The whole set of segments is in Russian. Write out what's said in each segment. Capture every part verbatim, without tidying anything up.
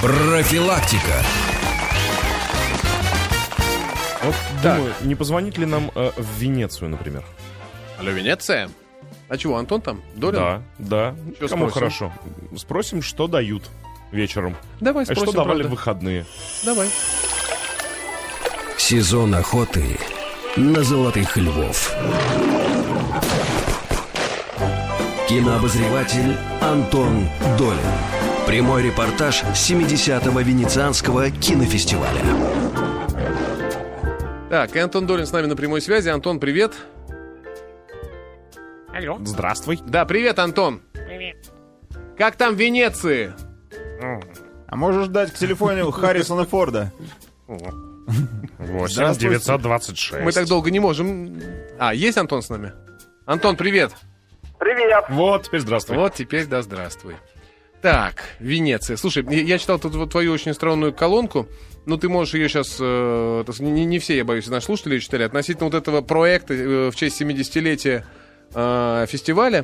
Профилактика. Вот думаю, не позвонить ли нам э, в Венецию, например? Алло, Венеция? А чего, Антон там? Долин? Да, да. Чё Кому спросим? хорошо? Спросим, что дают вечером. Давай А спросим, что давали правда. в выходные? Давай. Сезон охоты на золотых львов. Кинообозреватель Антон Долин. Прямой репортаж с семидесятого Венецианского кинофестиваля. Так, и Антон Долин с нами на прямой связи. Антон, привет. Алло. Здравствуй. Да, привет, Антон. Привет. Как там в Венеции? А можешь дать к телефону Харрисона Форда? восемь девятьсот двадцать шесть. Мы так долго не можем. А, есть Антон с нами? Антон, привет. Привет. Вот, теперь здравствуй. Вот теперь да, здравствуй. Так, Венеция. Слушай, я читал тут вот твою очень странную колонку. Ну, ты можешь ее сейчас... Э, так сказать, не, не все, я боюсь, наши слушатели ее читали. Относительно вот этого проекта э, в честь семидесятилетия э, фестиваля.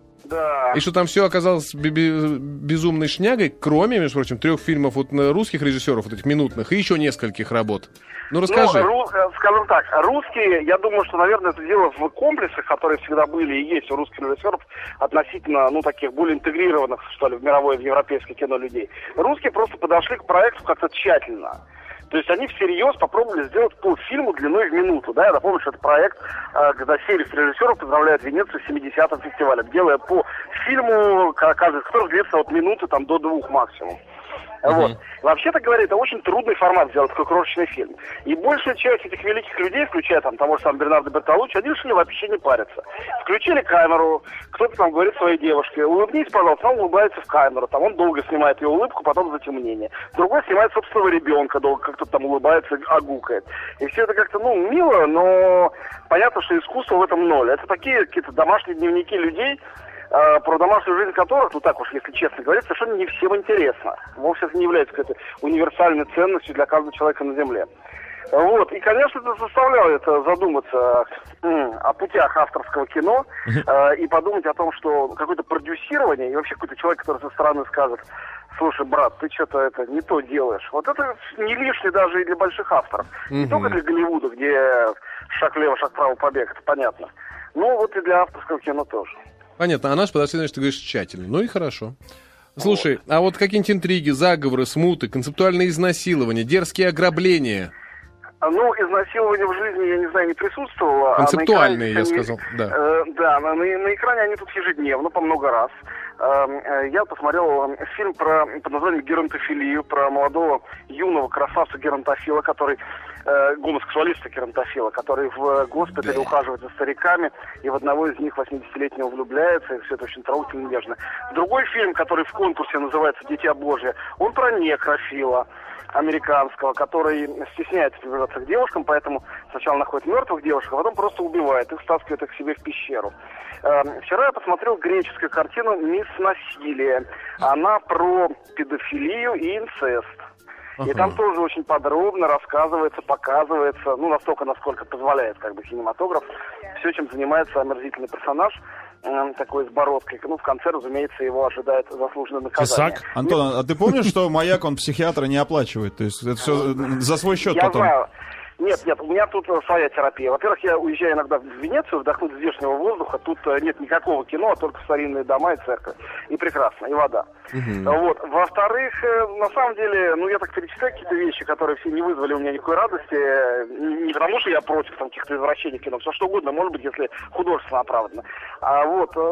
Да. И что там все оказалось би- би- безумной шнягой, кроме, между прочим, трех фильмов вот на русских режиссеров, вот этих минутных, и еще нескольких работ. Ну, расскажи. Ну, ру- скажем так, русские, я думаю, что, наверное, это дело в комплексах, которые всегда были и есть у русских режиссеров относительно, ну, таких более интегрированных, что ли, в мировое, в европейское кино людей. Русские просто подошли к проекту как-то тщательно. То есть они всерьез попробовали сделать полфильму длиной в минуту. Да, я напомню, что это проект, э, когда серия режиссеров поздравляет Венецию с семидесятым фестивалем, делая по фильму, каждый из которых длится от минуты там, до двух максимум. Uh-huh. Вот. Вообще-то говоря, это очень трудный формат сделать такой крошечный фильм. И большая часть этих великих людей, включая там того же самого Бернардо Бертолуччи, они решили вообще не париться. Включили камеру, кто-то там говорит своей девушке: улыбнись, пожалуйста, он улыбается в камеру, там он долго снимает ее улыбку, потом затемнение. Другой снимает собственного ребенка долго, как-то там улыбается, огукает. И все это как-то, ну, мило, но понятно, что искусство в этом ноль. Это такие какие-то домашние дневники людей, про домашнюю жизнь которых, ну так уж, если честно говорить, совершенно не всем интересно. Вовсе это не является какой-то универсальной ценностью для каждого человека на Земле. Вот. И, конечно, это заставляет задуматься м, о путях авторского кино э, и подумать о том, что какое-то продюсирование и вообще какой-то человек, который со стороны скажет: слушай, брат, ты что-то это не то делаешь. Вот это не лишнее даже и для больших авторов. Не Мгм. только для Голливуда, где шаг влево, шаг вправо побег, это понятно. Но вот и для авторского кино тоже. Понятно, а наш подошли, значит, ты говоришь, тщательно. Ну и хорошо. Слушай, а вот какие-нибудь интриги, заговоры, смуты, концептуальные изнасилования, дерзкие ограбления? Ну, изнасилование в жизни, я не знаю, не присутствовало. Концептуальные, а я на экране они- сказал, да. Э, да, на, на- на экране они тут ежедневно, по много раз. Э, э, я посмотрел э, фильм про, под названием «Геронтофилию», про молодого юного красавца геронтофила, который, э, гомосексуалиста геронтофила, который в госпитале ухаживает за стариками, и в одного из них, восьмидесятилетнего, влюбляется, и все это очень трогательно и нежно. Другой фильм, который в конкурсе называется «Дитя Божие», он про некрофила американского, который стесняется приближаться к девушкам, поэтому сначала находит мертвых девушек, а потом просто убивает их, стаскивает их к себе в пещеру. Э, вчера я посмотрел греческую картину «Мисс Насилие». Она про педофилию и инцест. И там тоже очень подробно рассказывается, показывается, ну, настолько, насколько позволяет как бы кинематограф, все, чем занимается омерзительный персонаж, э, такой с бородкой. Ну, в конце, разумеется, его ожидает заслуженное наказание. Тесак? Антон, а ты помнишь, что «Маяк» он психиатра не оплачивает? То есть это все за свой счет Я потом? знаю. Нет, нет, у меня тут э, своя терапия. Во-первых, я уезжаю иногда в Венецию, вдохнуть здешнего воздуха. Тут э, нет никакого кино, а только старинные дома и церковь. И прекрасно, и вода. Мгм. Вот. Во-вторых, э, на самом деле, ну, я так перечисляю какие-то вещи, которые все не вызвали у меня никакой радости. э, Не потому, что я против там, каких-то извращений кино, все что угодно, может быть, если художественно оправдано. А вот, э,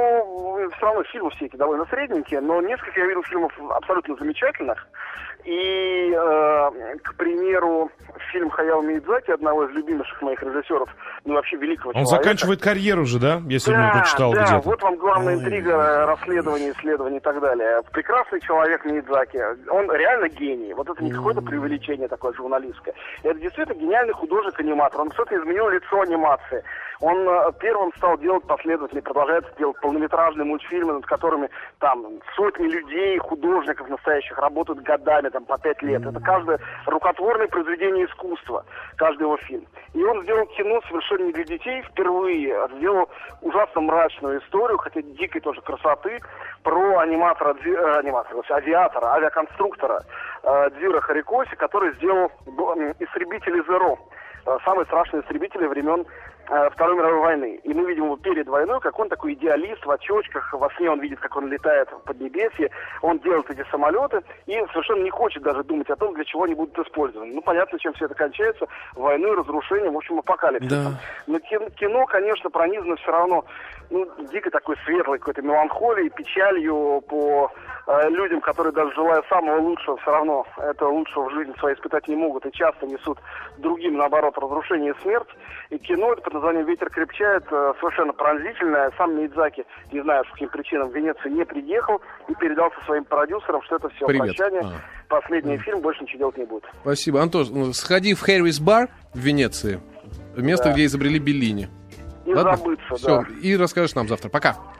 ну, все равно фильмы все эти довольно средненькие, но несколько я видел фильмов абсолютно замечательных. И, э, к примеру, фильм Хаяо Миядзаки, одного из любимейших моих режиссеров, ну, вообще великого Он человека. заканчивает карьеру же, да? Я сегодня Да, прочитал да, где-то. вот вам главная Ой, интрига, ой, расследование, исследование и так далее. Прекрасный человек Миядзаки, он реально гений. Вот это не какое-то преувеличение такое журналистское. Это действительно гениальный художник-аниматор. Он абсолютно изменил лицо анимации. Он э, первым стал делать последовательно, продолжает делать полнометражные мультфильмы, над которыми там сотни людей, художников настоящих работают годами, там по пять лет. Это каждое рукотворное произведение искусства, каждый его фильм. И он сделал кино совершенно не для детей впервые, а сделал ужасно мрачную историю, хотя дикой тоже красоты, про аниматора, дви- э, аниматора, авиатора, авиаконструктора э, Дзиро Харикоси, который сделал э, истребители Zero, э, самые страшные истребители времен э, Второй мировой войны. И мы видим его перед войной, как он такой идеалист в очочках, во сне он видит, как он летает в Поднебесье, он делает эти самолеты и совершенно не хочет даже думать о том, для чего они будут использованы. Ну, понятно, чем все это кончается, войной, разрушением, в общем, апокалипсисом. Да. Но кино, кино, конечно, пронизано все равно, ну, дико такой светлой какой-то меланхолией, печалью по э, людям, которые даже желая самого лучшего, все равно этого лучшего в жизни своей испытать не могут и часто несут другим, наоборот, разрушение и смерть. И кино это под названием «Ветер крепчает» э, совершенно пронзительное. Сам Миядзаки, не знаю, по каким причинам, в Венецию не приехал и передал со своим продюсерам, что это все Привет. прощание, А. последний фильм, больше ничего делать не будет. Спасибо. Антош, ну, сходи в Хэррис бар в Венеции, место, Да. где изобрели Беллини. И Ладно? забыться, Всё, да. и расскажешь нам завтра. Пока.